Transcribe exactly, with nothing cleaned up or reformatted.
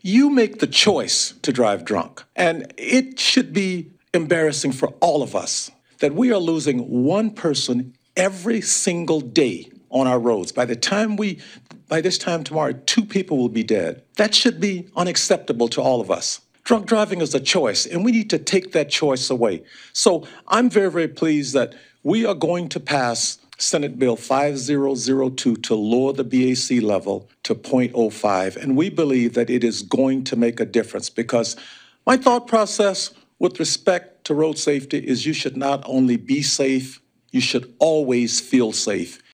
You make the choice to drive drunk. And it should be embarrassing for all of us that we are losing one person every single day on our roads. By the time we, by this time tomorrow, two people will be dead. That should be unacceptable to all of us. Drunk driving is a choice, and we need to take that choice away. So I'm very, very pleased that we are going to pass Senate Bill five thousand two to lower the B A C level to zero point zero five, and we believe that it is going to make a difference because my thought process with respect to road safety is you should not only be safe, you should always feel safe.